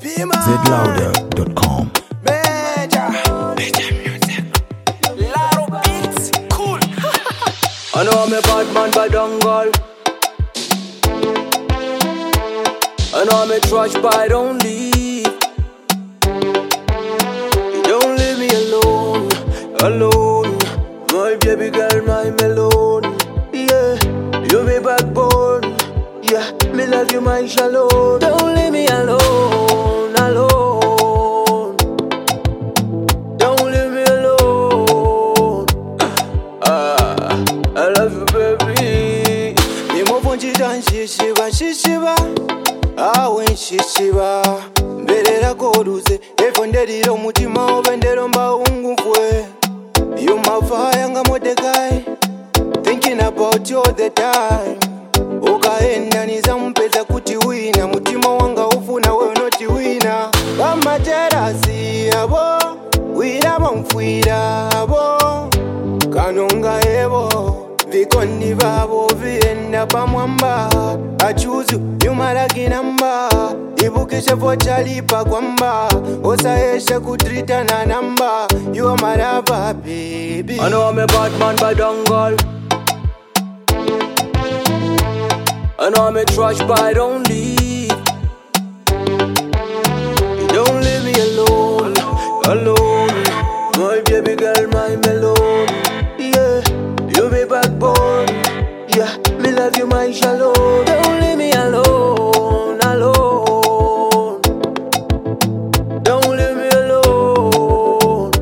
zlouder.com. Major music. Laro beats. Cool. I know I'm a bad man by dongle. I know I'm a trash but I don't leave. You don't leave me alone, alone. My baby girl, my melon. Yeah, you me backbone. Yeah, me love you, my shalom. Don't leave me alone, alone. Don't leave me alone. I love you, baby. Ni mofonji dan shishiba, shishiba. Awen shishiba. Mbelera koruze, efondero mutima obendero mbaungu fwe. You my fire nga Mordecai, thinking about you all the time. Ukaenda nizampeza kuti wina, mutima wanga ufuna wewe noti wina. Kama terasi abo, wira mfwira abo. Kanonga ebo, vikondi babo vienda pamwamba. I choose you, you my lucky number. Ibukishe vochalipa kwamba osaeshe kutrita na namba. You are my lover, baby. I know I'm a bad man by dongle. I know I'm a trash but I don't leave. You don't leave me alone, alone. My baby girl, my melon. Yeah, you me backbone. Yeah, me love you, my shalom. Don't leave me alone, alone. Don't leave me alone.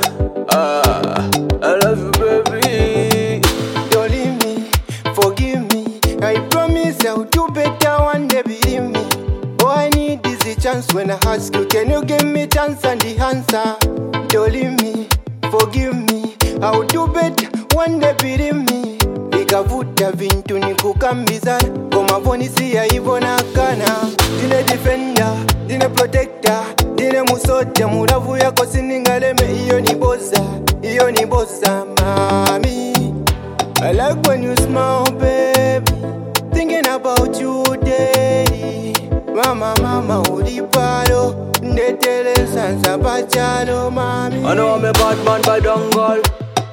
I love you, baby. Don't leave me, forgive me. I promise I'll do better one day, believe me. All I need is a chance when I ask you. Can you give me chance and the answer? Don't leave me, forgive me. I'll do better one day, believe me. Nikavuta vintu nikukambiza koma vonisi ya hivyo nakana. Dine defender, dine protector, dine musoja muravu yako siningaleme. Iyo ni bossa mami. I like when you smile baby, thinking about you daily. Mama ulipalo, ndetele sansa pachalo mami. I know I'm a bad man by dongle.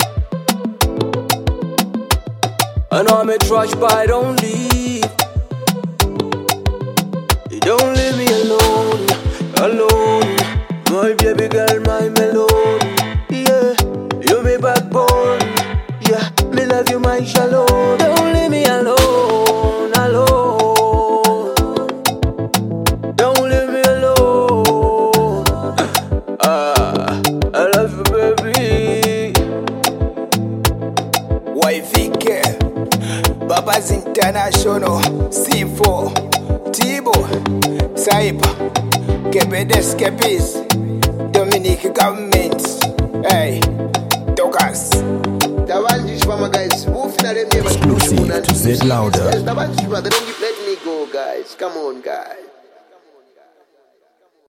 I know I'm a trash but I don't leave. You don't leave me alone, alone. My baby girl, my melon. Yeah, you me backbone. Yeah, me love you, my shalom. Don't leave me alone, alone. Don't leave me alone. I love you, baby. YVK Babas International, C4, Tibo, Saipa, Kebedes Kepis, Dominic Government, hey, Tokas. Exclusive to zlouder. Let me go, guys. Come on, guys.